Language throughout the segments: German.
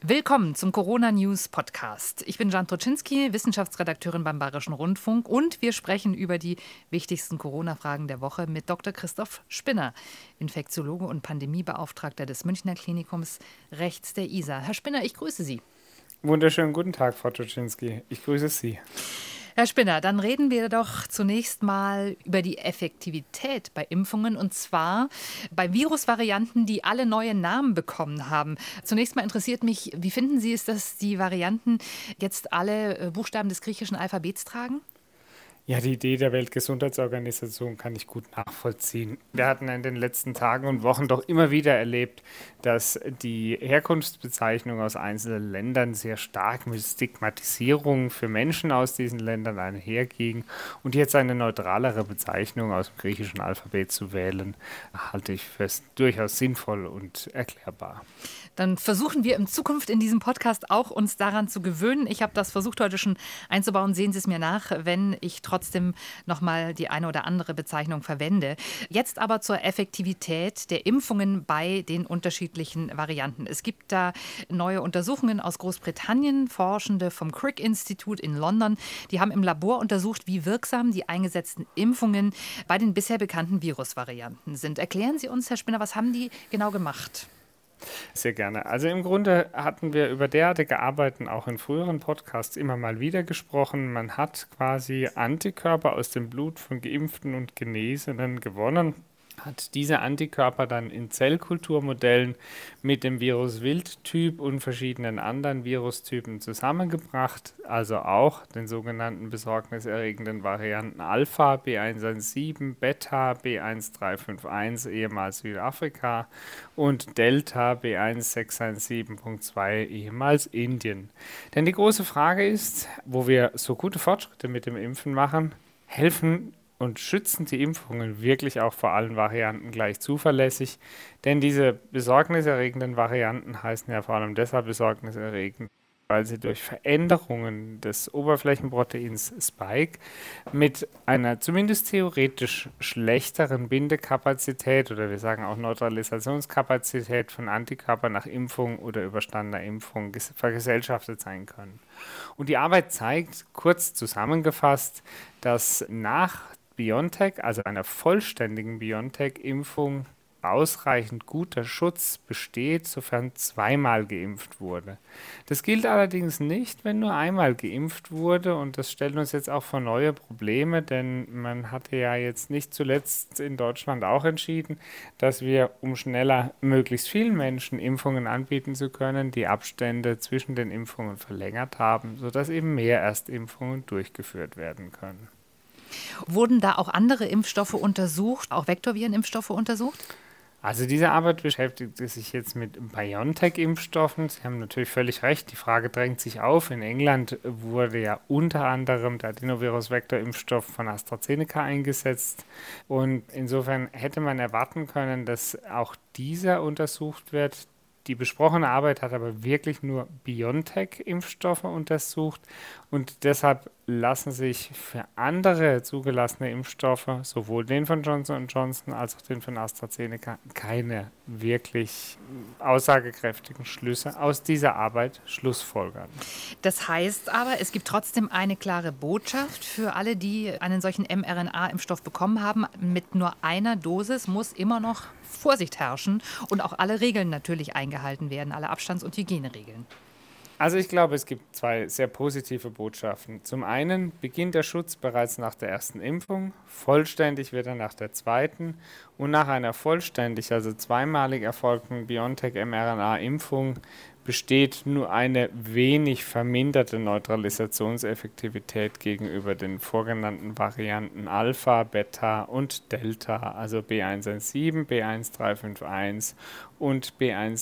Willkommen zum Corona News Podcast. Ich bin Jan Troczynski, Wissenschaftsredakteurin beim Bayerischen Rundfunk, und wir sprechen über die wichtigsten Corona-Fragen der Woche mit Dr. Christoph Spinner, Infektiologe und Pandemiebeauftragter des Münchner Klinikums rechts der Isar. Herr Spinner, ich grüße Sie. Wunderschönen guten Tag, Frau Troczynski. Ich grüße Sie. Herr Spinner, dann reden wir doch zunächst mal über die Effektivität bei Impfungen, und zwar bei Virusvarianten, die alle neue Namen bekommen haben. Zunächst mal interessiert mich, wie finden Sie es, dass die Varianten jetzt alle Buchstaben des griechischen Alphabets tragen? Ja, die Idee der Weltgesundheitsorganisation kann ich gut nachvollziehen. Wir hatten in den letzten Tagen und Wochen doch immer wieder erlebt, dass die Herkunftsbezeichnung aus einzelnen Ländern sehr stark mit Stigmatisierung für Menschen aus diesen Ländern einherging. Und jetzt eine neutralere Bezeichnung aus dem griechischen Alphabet zu wählen, halte ich für durchaus sinnvoll und erklärbar. Dann versuchen wir in Zukunft in diesem Podcast auch uns daran zu gewöhnen. Ich habe das versucht heute schon einzubauen. Sehen Sie es mir nach, wenn ich trotzdem nochmal die eine oder andere Bezeichnung verwende. Jetzt aber zur Effektivität der Impfungen bei den unterschiedlichen Varianten. Es gibt da neue Untersuchungen aus Großbritannien. Forschende vom Crick-Institut in London, die haben im Labor untersucht, wie wirksam die eingesetzten Impfungen bei den bisher bekannten Virusvarianten sind. Erklären Sie uns, Herr Spinner, was haben die genau gemacht? Sehr gerne. Also im Grunde hatten wir über derartige Arbeiten auch in früheren Podcasts immer mal wieder gesprochen. Man hat quasi Antikörper aus dem Blut von Geimpften und Genesenen gewonnen, hat diese Antikörper dann in Zellkulturmodellen mit dem Virus-Wildtyp und verschiedenen anderen Virustypen zusammengebracht, also auch den sogenannten besorgniserregenden Varianten Alpha, B117, Beta, B1351, ehemals Südafrika, und Delta, B1617.2, ehemals Indien. Denn die große Frage ist, wo wir so gute Fortschritte mit dem Impfen machen, helfen und schützen die Impfungen wirklich auch vor allen Varianten gleich zuverlässig? Denn diese besorgniserregenden Varianten heißen ja vor allem deshalb besorgniserregend, weil sie durch Veränderungen des Oberflächenproteins Spike mit einer zumindest theoretisch schlechteren Bindekapazität oder wir sagen auch Neutralisationskapazität von Antikörpern nach Impfung oder überstandener Impfung vergesellschaftet sein können. Und die Arbeit zeigt, kurz zusammengefasst, dass nach BioNTech, also einer vollständigen BioNTech-Impfung, ausreichend guter Schutz besteht, sofern zweimal geimpft wurde. Das gilt allerdings nicht, wenn nur einmal geimpft wurde, und das stellt uns jetzt auch vor neue Probleme, denn man hatte ja jetzt nicht zuletzt in Deutschland auch entschieden, dass wir, um schneller möglichst vielen Menschen Impfungen anbieten zu können, die Abstände zwischen den Impfungen verlängert haben, sodass eben mehr Erstimpfungen durchgeführt werden können. Wurden da auch andere Impfstoffe untersucht, auch Vektorvirenimpfstoffe untersucht? Also diese Arbeit beschäftigte sich jetzt mit BioNTech-Impfstoffen. Sie haben natürlich völlig recht, die Frage drängt sich auf. In England wurde ja unter anderem der Adenovirus-Vektor-Impfstoff von AstraZeneca eingesetzt. Und insofern hätte man erwarten können, dass auch dieser untersucht wird. Die besprochene Arbeit hat aber wirklich nur BioNTech-Impfstoffe untersucht, und deshalb lassen sich für andere zugelassene Impfstoffe, sowohl den von Johnson & Johnson als auch den von AstraZeneca, keine wirklich aussagekräftigen Schlüsse aus dieser Arbeit schlussfolgern. Das heißt aber, es gibt trotzdem eine klare Botschaft für alle, die einen solchen mRNA-Impfstoff bekommen haben. Mit nur einer Dosis muss immer noch Vorsicht herrschen und auch alle Regeln natürlich eingehalten werden, alle Abstands- und Hygieneregeln. Also ich glaube, es gibt zwei sehr positive Botschaften. Zum einen beginnt der Schutz bereits nach der ersten Impfung, vollständig wird er nach der zweiten, und nach einer vollständig, also zweimalig erfolgten BioNTech-mRNA-Impfung besteht nur eine wenig verminderte Neutralisationseffektivität gegenüber den vorgenannten Varianten Alpha, Beta und Delta, also B117, B1351 und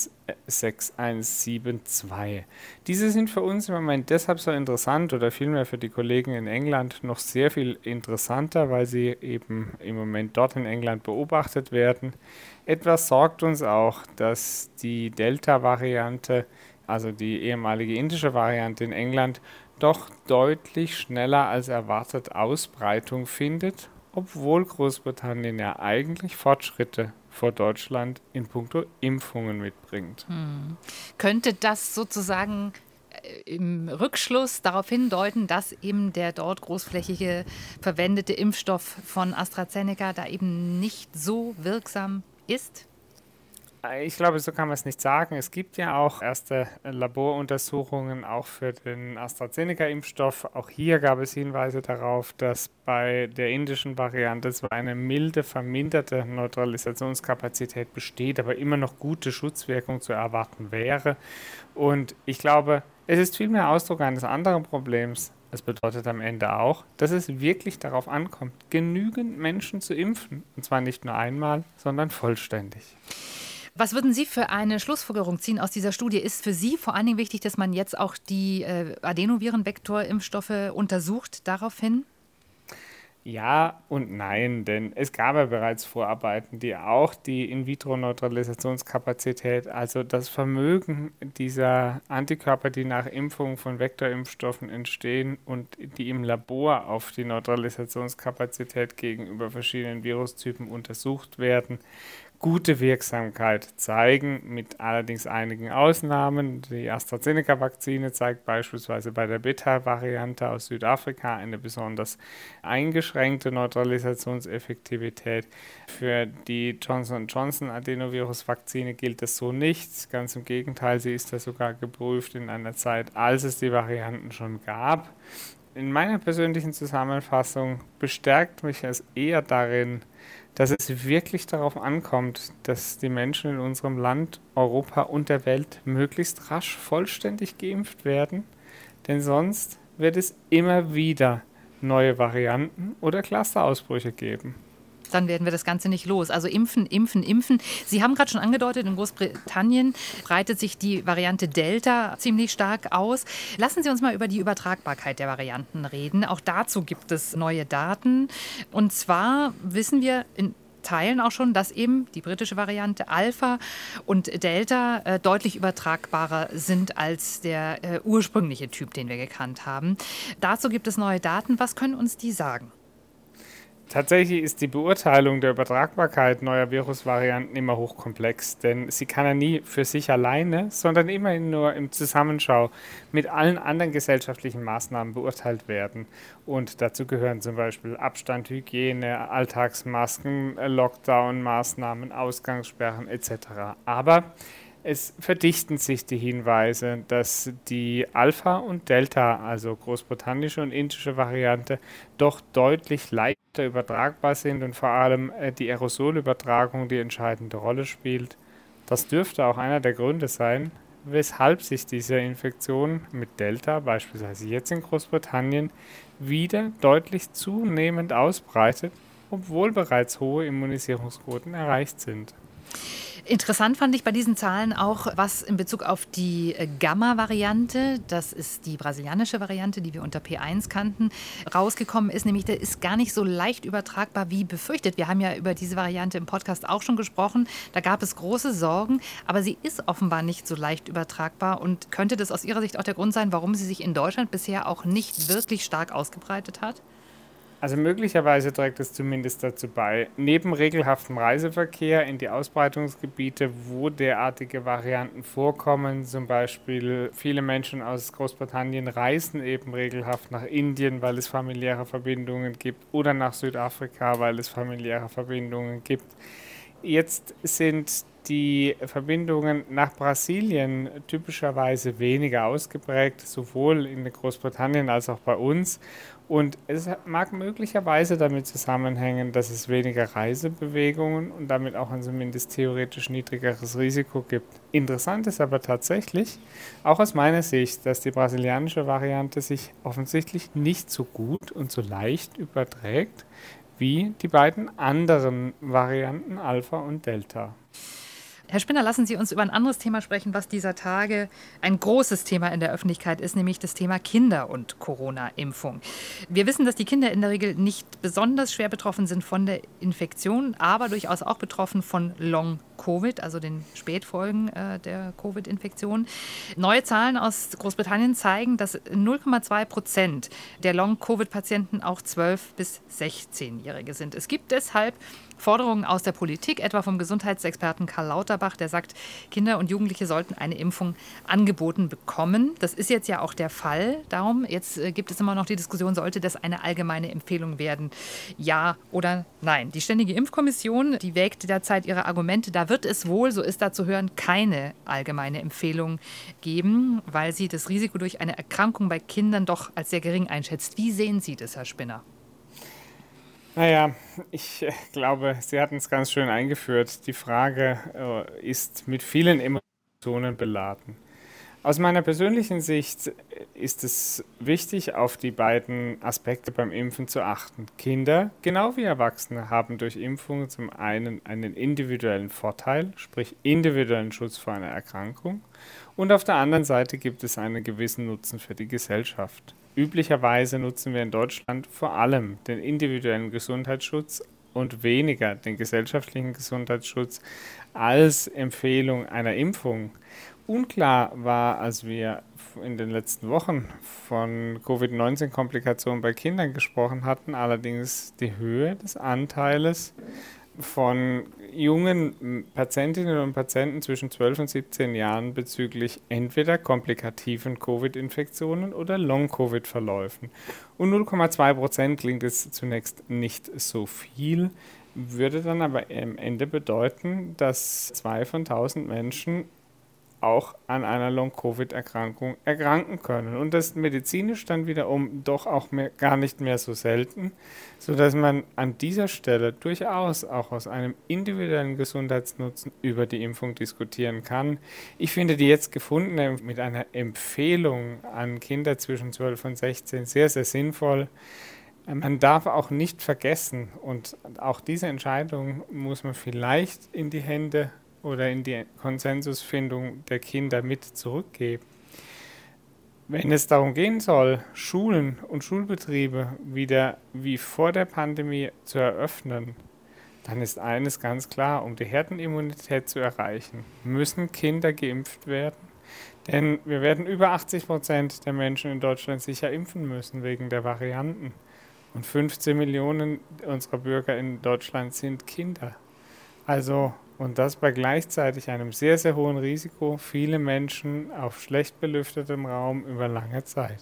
B16172. Diese sind für uns im Moment deshalb so interessant, oder vielmehr für die Kollegen in England noch sehr viel interessanter, weil sie eben im Moment dort in England beobachtet werden. Etwas sorgt uns auch, dass die Delta-Variante, also die ehemalige indische Variante in England, doch deutlich schneller als erwartet Ausbreitung findet, obwohl Großbritannien ja eigentlich Fortschritte vor Deutschland in puncto Impfungen mitbringt. Könnte das sozusagen im Rückschluss darauf hindeuten, dass eben der dort großflächige verwendete Impfstoff von AstraZeneca da eben nicht so wirksam ist? Ich glaube, so kann man es nicht sagen. Es gibt ja auch erste Laboruntersuchungen auch für den AstraZeneca-Impfstoff. Auch hier gab es Hinweise darauf, dass bei der indischen Variante zwar eine milde, verminderte Neutralisationskapazität besteht, aber immer noch gute Schutzwirkung zu erwarten wäre. Und ich glaube, es ist vielmehr Ausdruck eines anderen Problems. Es bedeutet am Ende auch, dass es wirklich darauf ankommt, genügend Menschen zu impfen. Und zwar nicht nur einmal, sondern vollständig. Was würden Sie für eine Schlussfolgerung ziehen aus dieser Studie? Ist für Sie vor allen Dingen wichtig, dass man jetzt auch die Adenovirenvektorimpfstoffe untersucht daraufhin? Ja und nein, denn es gab ja bereits Vorarbeiten, die auch die In-vitro-Neutralisationskapazität, also das Vermögen dieser Antikörper, die nach Impfung von Vektorimpfstoffen entstehen und die im Labor auf die Neutralisationskapazität gegenüber verschiedenen Virustypen untersucht werden, gute Wirksamkeit zeigen, mit allerdings einigen Ausnahmen. Die AstraZeneca-Vakzine zeigt beispielsweise bei der Beta-Variante aus Südafrika eine besonders eingeschränkte Neutralisationseffektivität. Für die Johnson-Johnson-Adenovirus-Vakzine gilt das so nicht. Ganz im Gegenteil, sie ist da sogar geprüft in einer Zeit, als es die Varianten schon gab. In meiner persönlichen Zusammenfassung bestärkt mich es eher darin, dass es wirklich darauf ankommt, dass die Menschen in unserem Land, Europa und der Welt möglichst rasch vollständig geimpft werden, denn sonst wird es immer wieder neue Varianten oder Clusterausbrüche geben. Dann werden wir das Ganze nicht los. Also impfen, impfen, impfen. Sie haben gerade schon angedeutet, in Großbritannien breitet sich die Variante Delta ziemlich stark aus. Lassen Sie uns mal über die Übertragbarkeit der Varianten reden. Auch dazu gibt es neue Daten. Und zwar wissen wir in Teilen auch schon, dass eben die britische Variante Alpha und Delta deutlich übertragbarer sind als der ursprüngliche Typ, den wir gekannt haben. Dazu gibt es neue Daten. Was können uns die sagen? Tatsächlich ist die Beurteilung der Übertragbarkeit neuer Virusvarianten immer hochkomplex, denn sie kann ja nie für sich alleine, sondern immerhin nur im Zusammenschau mit allen anderen gesellschaftlichen Maßnahmen beurteilt werden. Und dazu gehören zum Beispiel Abstand, Hygiene, Alltagsmasken, Lockdown-Maßnahmen, Ausgangssperren etc. Aber es verdichten sich die Hinweise, dass die Alpha- und Delta, also großbritannische und indische Variante, doch deutlich leichter übertragbar sind und vor allem die Aerosolübertragung die entscheidende Rolle spielt. Das dürfte auch einer der Gründe sein, weshalb sich diese Infektion mit Delta, beispielsweise jetzt in Großbritannien, wieder deutlich zunehmend ausbreitet, obwohl bereits hohe Immunisierungsquoten erreicht sind. Interessant fand ich bei diesen Zahlen auch, was in Bezug auf die Gamma-Variante, das ist die brasilianische Variante, die wir unter P1 kannten, rausgekommen ist. Nämlich, der ist gar nicht so leicht übertragbar wie befürchtet. Wir haben ja über diese Variante im Podcast auch schon gesprochen. Da gab es große Sorgen, aber sie ist offenbar nicht so leicht übertragbar. Und könnte das aus Ihrer Sicht auch der Grund sein, warum sie sich in Deutschland bisher auch nicht wirklich stark ausgebreitet hat? Also möglicherweise trägt es zumindest dazu bei, neben regelhaftem Reiseverkehr in die Ausbreitungsgebiete, wo derartige Varianten vorkommen, zum Beispiel viele Menschen aus Großbritannien reisen eben regelhaft nach Indien, weil es familiäre Verbindungen gibt, oder nach Südafrika, weil es familiäre Verbindungen gibt. Jetzt sind die Verbindungen nach Brasilien typischerweise weniger ausgeprägt, sowohl in Großbritannien als auch bei uns. Und es mag möglicherweise damit zusammenhängen, dass es weniger Reisebewegungen und damit auch ein zumindest theoretisch niedrigeres Risiko gibt. Interessant ist aber tatsächlich, auch aus meiner Sicht, dass die brasilianische Variante sich offensichtlich nicht so gut und so leicht überträgt wie die beiden anderen Varianten Alpha und Delta. Herr Spinner, lassen Sie uns über ein anderes Thema sprechen, was dieser Tage ein großes Thema in der Öffentlichkeit ist, nämlich das Thema Kinder und Corona-Impfung. Wir wissen, dass die Kinder in der Regel nicht besonders schwer betroffen sind von der Infektion, aber durchaus auch betroffen von Long-Covid, also den Spätfolgen der Covid-Infektion. Neue Zahlen aus Großbritannien zeigen, dass 0,2% der Long-Covid-Patienten auch 12- bis 16-Jährige sind. Es gibt deshalb Forderungen aus der Politik, etwa vom Gesundheitsexperten Karl Lauterbach, der sagt, Kinder und Jugendliche sollten eine Impfung angeboten bekommen. Das ist jetzt ja auch der Fall. Darum, jetzt gibt es immer noch die Diskussion, sollte das eine allgemeine Empfehlung werden? Ja oder nein? Die Ständige Impfkommission, die wägt derzeit ihre Argumente. Da wird es wohl, so ist da zu hören, keine allgemeine Empfehlung geben, weil sie das Risiko durch eine Erkrankung bei Kindern doch als sehr gering einschätzt. Wie sehen Sie das, Herr Spinner? Naja, ich glaube, Sie hatten es ganz schön eingeführt. Die Frage ist mit vielen Emotionen beladen. Aus meiner persönlichen Sicht ist es wichtig, auf die beiden Aspekte beim Impfen zu achten. Kinder, genau wie Erwachsene, haben durch Impfungen zum einen einen individuellen Vorteil, sprich individuellen Schutz vor einer Erkrankung, und auf der anderen Seite gibt es einen gewissen Nutzen für die Gesellschaft. Üblicherweise nutzen wir in Deutschland vor allem den individuellen Gesundheitsschutz und weniger den gesellschaftlichen Gesundheitsschutz als Empfehlung einer Impfung. Unklar war, als wir in den letzten Wochen von Covid-19-Komplikationen bei Kindern gesprochen hatten, allerdings die Höhe des Anteiles von jungen Patientinnen und Patienten zwischen 12 und 17 Jahren bezüglich entweder komplikativen Covid-Infektionen oder Long-Covid-Verläufen. Und 0,2% klingt jetzt zunächst nicht so viel, würde dann aber am Ende bedeuten, dass 2 von 1000 Menschen auch an einer Long-Covid-Erkrankung erkranken können. Und das medizinisch dann wiederum doch auch gar nicht mehr so selten, sodass man an dieser Stelle durchaus auch aus einem individuellen Gesundheitsnutzen über die Impfung diskutieren kann. Ich finde die jetzt gefundene mit einer Empfehlung an Kinder zwischen 12 und 16 sehr, sehr sinnvoll. Man darf auch nicht vergessen, und auch diese Entscheidung muss man vielleicht in die Hände oder in die Konsensusfindung der Kinder mit zurückgeben. Wenn es darum gehen soll, Schulen und Schulbetriebe wieder wie vor der Pandemie zu eröffnen, dann ist eines ganz klar: Um die Herdenimmunität zu erreichen, müssen Kinder geimpft werden. Denn wir werden über 80% der Menschen in Deutschland sicher impfen müssen wegen der Varianten. Und 15 Millionen unserer Bürger in Deutschland sind Kinder. Und das bei gleichzeitig einem sehr, sehr hohen Risiko, viele Menschen auf schlecht belüftetem Raum über lange Zeit.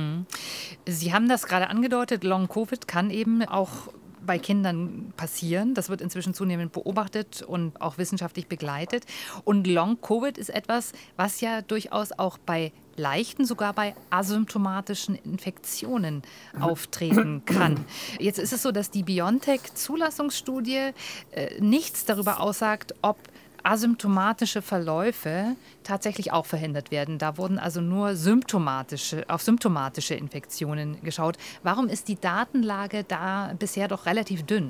Sie haben das gerade angedeutet, Long-Covid kann eben auch bei Kindern passieren. Das wird inzwischen zunehmend beobachtet und auch wissenschaftlich begleitet. Und Long-Covid ist etwas, was ja durchaus auch bei leichten, sogar bei asymptomatischen Infektionen auftreten kann. Jetzt ist es so, dass die BioNTech-Zulassungsstudie nichts darüber aussagt, ob asymptomatische Verläufe tatsächlich auch verhindert werden. Da wurden also nur auf symptomatische Infektionen geschaut. Warum ist die Datenlage da bisher doch relativ dünn?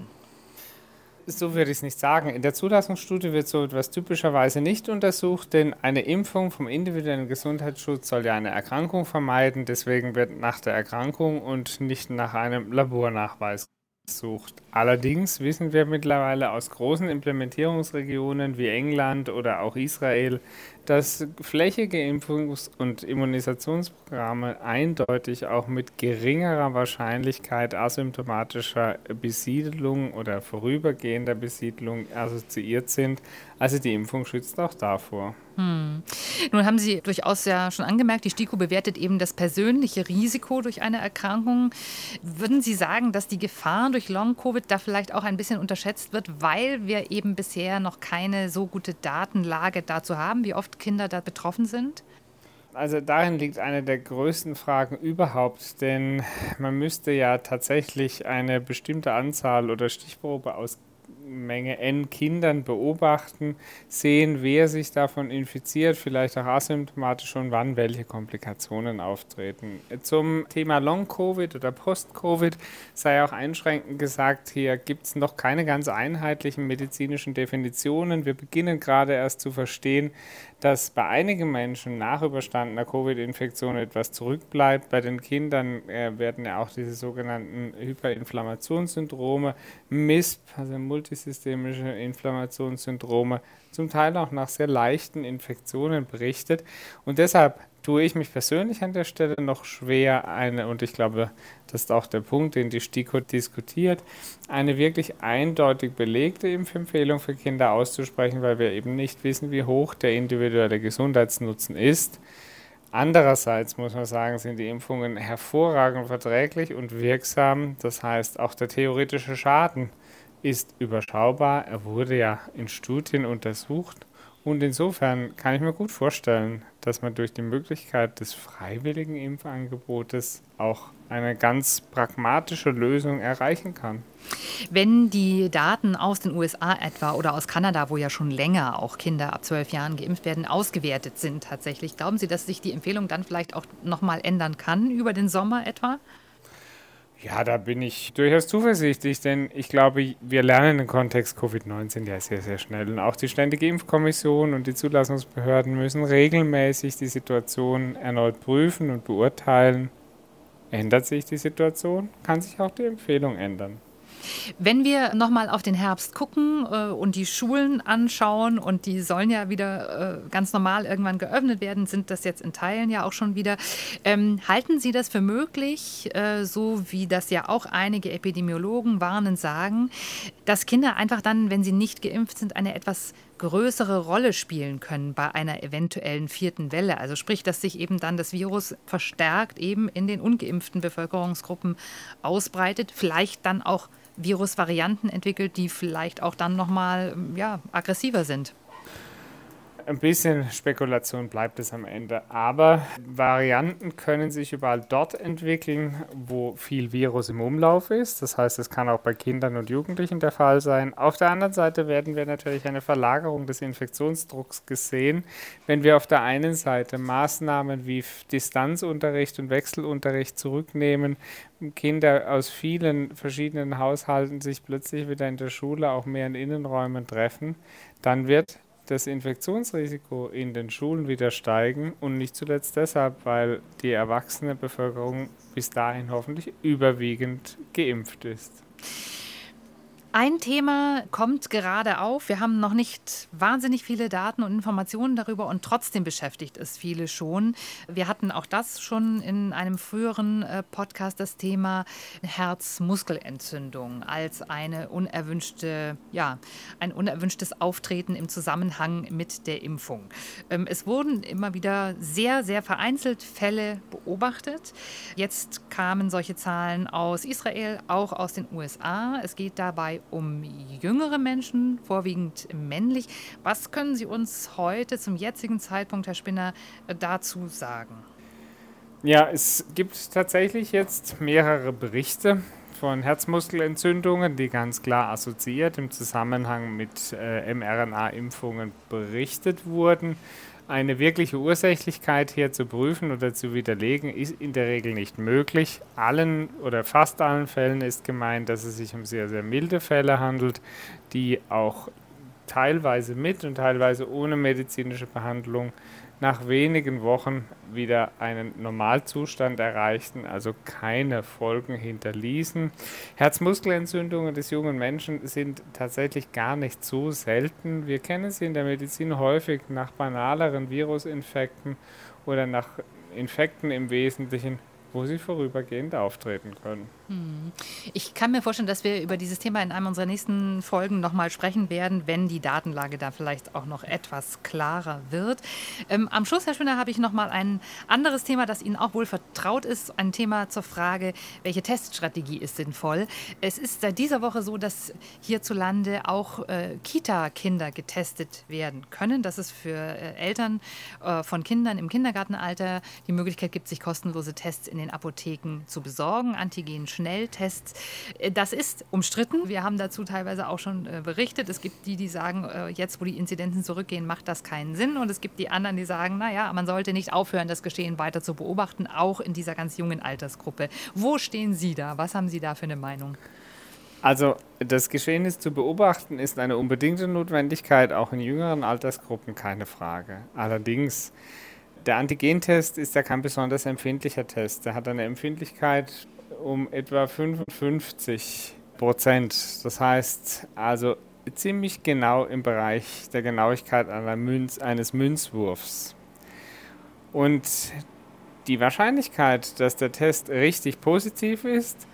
So würde ich es nicht sagen. In der Zulassungsstudie wird so etwas typischerweise nicht untersucht, denn eine Impfung vom individuellen Gesundheitsschutz soll ja eine Erkrankung vermeiden. Deswegen wird nach der Erkrankung und nicht nach einem Labornachweis gesucht. Allerdings wissen wir mittlerweile aus großen Implementierungsregionen wie England oder auch Israel, dass flächige Impfungs- und Immunisationsprogramme eindeutig auch mit geringerer Wahrscheinlichkeit asymptomatischer Besiedlung oder vorübergehender Besiedlung assoziiert sind. Also die Impfung schützt auch davor. Nun haben Sie durchaus ja schon angemerkt, die STIKO bewertet eben das persönliche Risiko durch eine Erkrankung. Würden Sie sagen, dass die Gefahr durch Long-Covid da vielleicht auch ein bisschen unterschätzt wird, weil wir eben bisher noch keine so gute Datenlage dazu haben, wie oft Kinder da betroffen sind? Also darin liegt eine der größten Fragen überhaupt, denn man müsste ja tatsächlich eine bestimmte Anzahl oder Stichprobe aus Menge N Kindern beobachten, sehen, wer sich davon infiziert, vielleicht auch asymptomatisch und wann welche Komplikationen auftreten. Zum Thema Long-Covid oder Post-Covid sei auch einschränkend gesagt, hier gibt es noch keine ganz einheitlichen medizinischen Definitionen. Wir beginnen gerade erst zu verstehen, dass bei einigen Menschen nach überstandener Covid-Infektion etwas zurückbleibt. Bei den Kindern werden ja auch diese sogenannten Hyperinflammationssyndrome, MISP, also multisystemische Inflammationssyndrome, zum Teil auch nach sehr leichten Infektionen berichtet. Und deshalb tue ich mich persönlich an der Stelle noch schwer, und ich glaube, das ist auch der Punkt, den die STIKO diskutiert, eine wirklich eindeutig belegte Impfempfehlung für Kinder auszusprechen, weil wir eben nicht wissen, wie hoch der individuelle Gesundheitsnutzen ist. Andererseits muss man sagen, sind die Impfungen hervorragend verträglich und wirksam. Das heißt, auch der theoretische Schaden ist überschaubar. Er wurde ja in Studien untersucht. Und insofern kann ich mir gut vorstellen, dass man durch die Möglichkeit des freiwilligen Impfangebotes auch eine ganz pragmatische Lösung erreichen kann. Wenn die Daten aus den USA etwa oder aus Kanada, wo ja schon länger auch Kinder ab 12 Jahren geimpft werden, ausgewertet sind tatsächlich, glauben Sie, dass sich die Empfehlung dann vielleicht auch nochmal ändern kann über den Sommer etwa? Ja, da bin ich durchaus zuversichtlich, denn ich glaube, wir lernen im Kontext Covid-19 ja sehr, sehr schnell. Und auch die Ständige Impfkommission und die Zulassungsbehörden müssen regelmäßig die Situation erneut prüfen und beurteilen. Ändert sich die Situation, kann sich auch die Empfehlung ändern. Wenn wir nochmal auf den Herbst gucken und die Schulen anschauen, und die sollen ja wieder ganz normal irgendwann geöffnet werden, sind das jetzt in Teilen ja auch schon wieder. Halten Sie das für möglich, so wie das ja auch einige Epidemiologen warnen, sagen, dass Kinder einfach dann, wenn sie nicht geimpft sind, eine etwas größere Rolle spielen können bei einer eventuellen 4. Welle? Also sprich, dass sich eben dann das Virus verstärkt eben in den ungeimpften Bevölkerungsgruppen ausbreitet, vielleicht dann auch Virusvarianten entwickelt, die vielleicht auch dann nochmal aggressiver sind. Ein bisschen Spekulation bleibt es am Ende, aber Varianten können sich überall dort entwickeln, wo viel Virus im Umlauf ist. Das heißt, es kann auch bei Kindern und Jugendlichen der Fall sein. Auf der anderen Seite werden wir natürlich eine Verlagerung des Infektionsdrucks gesehen, wenn wir auf der einen Seite Maßnahmen wie Distanzunterricht und Wechselunterricht zurücknehmen, Kinder aus vielen verschiedenen Haushalten sich plötzlich wieder in der Schule auch mehr in Innenräumen treffen, dann wird das Infektionsrisiko in den Schulen wieder steigen, und nicht zuletzt deshalb, weil die erwachsene Bevölkerung bis dahin hoffentlich überwiegend geimpft ist. Ein Thema kommt gerade auf. Wir haben noch nicht wahnsinnig viele Daten und Informationen darüber, und trotzdem beschäftigt es viele schon. Wir hatten auch das schon in einem früheren Podcast, das Thema Herzmuskelentzündung als ein unerwünschtes Auftreten im Zusammenhang mit der Impfung. Es wurden immer wieder sehr, sehr vereinzelt Fälle beobachtet. Jetzt kamen solche Zahlen aus Israel, auch aus den USA. Es geht dabei um jüngere Menschen, vorwiegend männlich. Was können Sie uns heute zum jetzigen Zeitpunkt, Herr Spinner, dazu sagen? Ja, es gibt tatsächlich jetzt mehrere Berichte von Herzmuskelentzündungen, die ganz klar assoziiert im Zusammenhang mit mRNA-Impfungen berichtet wurden. Eine wirkliche Ursächlichkeit hier zu prüfen oder zu widerlegen, ist in der Regel nicht möglich. Allen oder fast allen Fällen ist gemeint, dass es sich um sehr, sehr milde Fälle handelt, die auch teilweise mit und teilweise ohne medizinische Behandlung nach wenigen Wochen wieder einen Normalzustand erreichten, also keine Folgen hinterließen. Herzmuskelentzündungen des jungen Menschen sind tatsächlich gar nicht so selten. Wir kennen sie in der Medizin häufig nach banaleren Virusinfekten oder nach Infekten im Wesentlichen, wo sie vorübergehend auftreten können. Ich kann mir vorstellen, dass wir über dieses Thema in einem unserer nächsten Folgen nochmal sprechen werden, wenn die Datenlage da vielleicht auch noch etwas klarer wird. Am Schluss, Herr Spinner, habe ich nochmal ein anderes Thema, das Ihnen auch wohl vertraut ist. Ein Thema zur Frage, welche Teststrategie ist sinnvoll. Es ist seit dieser Woche so, dass hierzulande auch Kita-Kinder getestet werden können, dass es für Eltern von Kindern im Kindergartenalter die Möglichkeit gibt, sich kostenlose Tests in den Apotheken zu besorgen, Antigen-Schnelltests. Das ist umstritten. Wir haben dazu teilweise auch schon berichtet. Es gibt die, die sagen, jetzt wo die Inzidenzen zurückgehen, macht das keinen Sinn. Und es gibt die anderen, die sagen, naja, man sollte nicht aufhören, das Geschehen weiter zu beobachten, auch in dieser ganz jungen Altersgruppe. Wo stehen Sie da? Was haben Sie da für eine Meinung? Also das Geschehen zu beobachten ist eine unbedingte Notwendigkeit, auch in jüngeren Altersgruppen, keine Frage. Allerdings, der Antigentest ist ja kein besonders empfindlicher Test. Der hat eine Empfindlichkeit um etwa 55%. Das heißt also ziemlich genau im Bereich der Genauigkeit eines Münzwurfs. Und die Wahrscheinlichkeit, dass der Test richtig positiv ist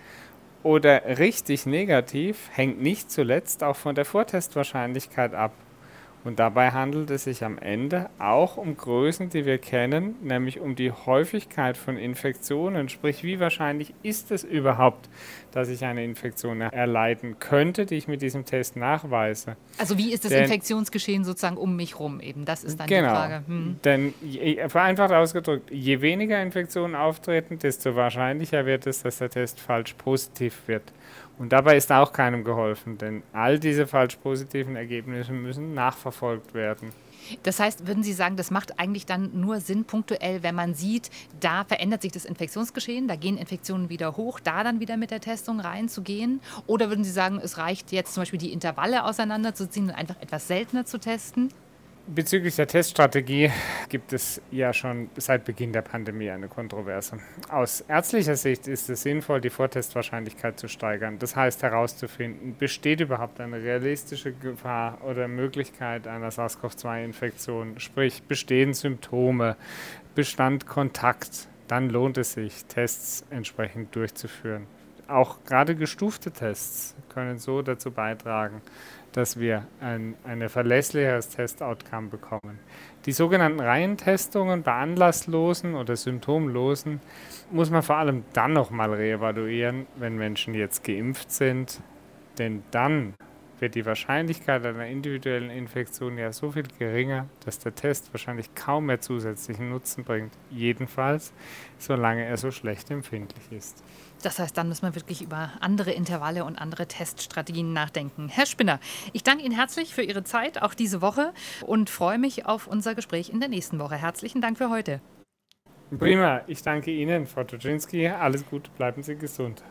oder richtig negativ, hängt nicht zuletzt auch von der Vortestwahrscheinlichkeit ab. Und dabei handelt es sich am Ende auch um Größen, die wir kennen, nämlich um die Häufigkeit von Infektionen. Sprich, wie wahrscheinlich ist es überhaupt, dass ich eine Infektion erleiden könnte, die ich mit diesem Test nachweise. Also wie ist das Infektionsgeschehen sozusagen um mich rum eben? Das ist dann die Frage. Denn vereinfacht ausgedrückt, je weniger Infektionen auftreten, desto wahrscheinlicher wird es, dass der Test falsch positiv wird. Und dabei ist auch keinem geholfen, denn all diese falsch positiven Ergebnisse müssen nachverfolgt werden. Das heißt, würden Sie sagen, das macht eigentlich dann nur Sinn punktuell, wenn man sieht, da verändert sich das Infektionsgeschehen, da gehen Infektionen wieder hoch, da dann wieder mit der Testung reinzugehen? Oder würden Sie sagen, es reicht jetzt zum Beispiel die Intervalle auseinanderzuziehen und einfach etwas seltener zu testen? Bezüglich der Teststrategie gibt es ja schon seit Beginn der Pandemie eine Kontroverse. Aus ärztlicher Sicht ist es sinnvoll, die Vortestwahrscheinlichkeit zu steigern. Das heißt herauszufinden, besteht überhaupt eine realistische Gefahr oder Möglichkeit einer SARS-CoV-2-Infektion, sprich bestehen Symptome, bestand Kontakt, dann lohnt es sich, Tests entsprechend durchzuführen. Auch gerade gestufte Tests können so dazu beitragen, dass wir ein verlässlicheres Test-Outcome bekommen. Die sogenannten Reihentestungen bei anlasslosen oder symptomlosen muss man vor allem dann nochmal reevaluieren, wenn Menschen jetzt geimpft sind, denn dann wird die Wahrscheinlichkeit einer individuellen Infektion ja so viel geringer, dass der Test wahrscheinlich kaum mehr zusätzlichen Nutzen bringt. Jedenfalls, solange er so schlecht empfindlich ist. Das heißt, dann müssen wir wirklich über andere Intervalle und andere Teststrategien nachdenken. Herr Spinner, ich danke Ihnen herzlich für Ihre Zeit, auch diese Woche, und freue mich auf unser Gespräch in der nächsten Woche. Herzlichen Dank für heute. Prima, ich danke Ihnen, Frau Tuczynski. Alles Gute, bleiben Sie gesund.